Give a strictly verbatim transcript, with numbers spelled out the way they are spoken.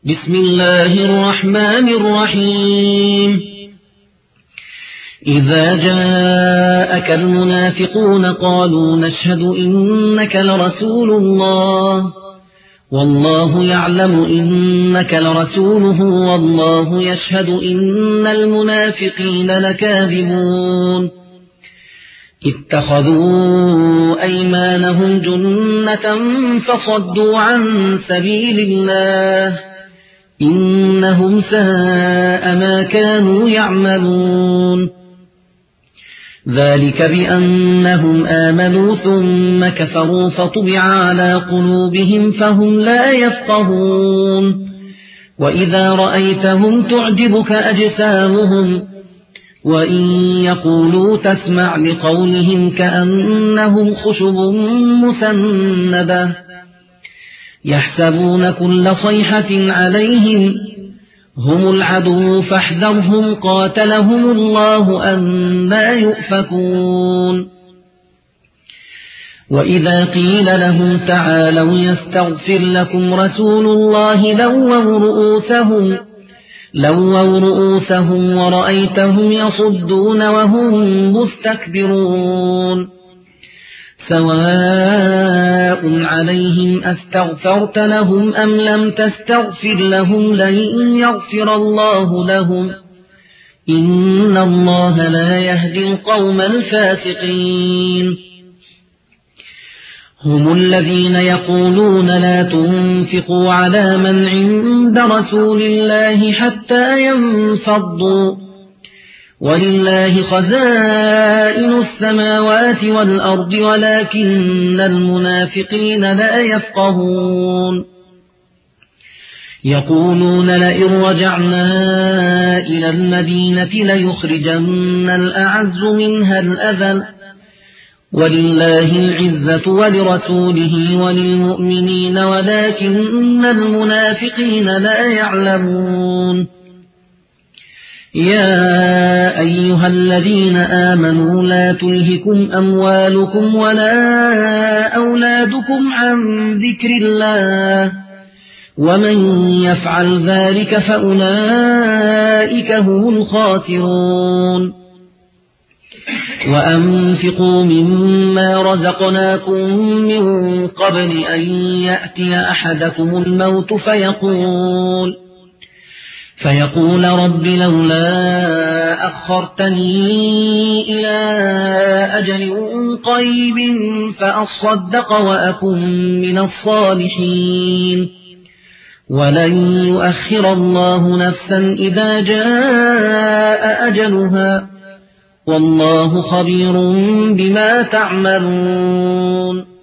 بسم الله الرحمن الرحيم إذا جاءك المنافقون قالوا نشهد إنك لرسول الله والله يعلم إنك لرسوله والله يشهد إن المنافقين لكاذبون اتخذوا أيمانهم جنة فصدوا عن سبيل الله إنهم ساء ما كانوا يعملون ذلك بأنهم آمنوا ثم كفروا فطبع على قلوبهم فهم لا يفقهون وإذا رأيتهم تعجبك أجسامهم وإن يقولوا تسمع لقولهم كأنهم خشب مسندة يحسبون كل صيحة عليهم هم العدو فاحذرهم قاتلهم الله أنى يؤفكون وإذا قيل لهم تعالوا يستغفر لكم رسول الله لووا رؤوسهم لووا رؤوسهم ورأيتهم يصدون وهم مستكبرون سواء عليهم أستغفرت لهم أم لم تستغفر لهم لن يغفر الله لهم إن الله لا يهدي القوم الفاسقين هم الذين يقولون لا تنفقوا على من عند رسول الله حتى ينفضوا ولله خزائن السماوات والأرض ولكن المنافقين لا يفقهون يقولون لئن رجعنا إلى المدينة ليخرجن الأعز منها الأذل ولله العزة ولرسوله وللمؤمنين ولكن المنافقين لا يعلمون يا أيها الذين آمنوا لا تلهكم أموالكم ولا أولادكم عن ذكر الله ومن يفعل ذلك فأولئك هم الخاسرون وأنفقوا مما رزقناكم من قبل أن يأتي أحدكم الموت فيقول فيقول رب لولا أخرتني إلى أجل قريب فأصدق وأكن من الصالحين ولن يؤخر الله نفسا إذا جاء أجلها والله خبير بما تعملون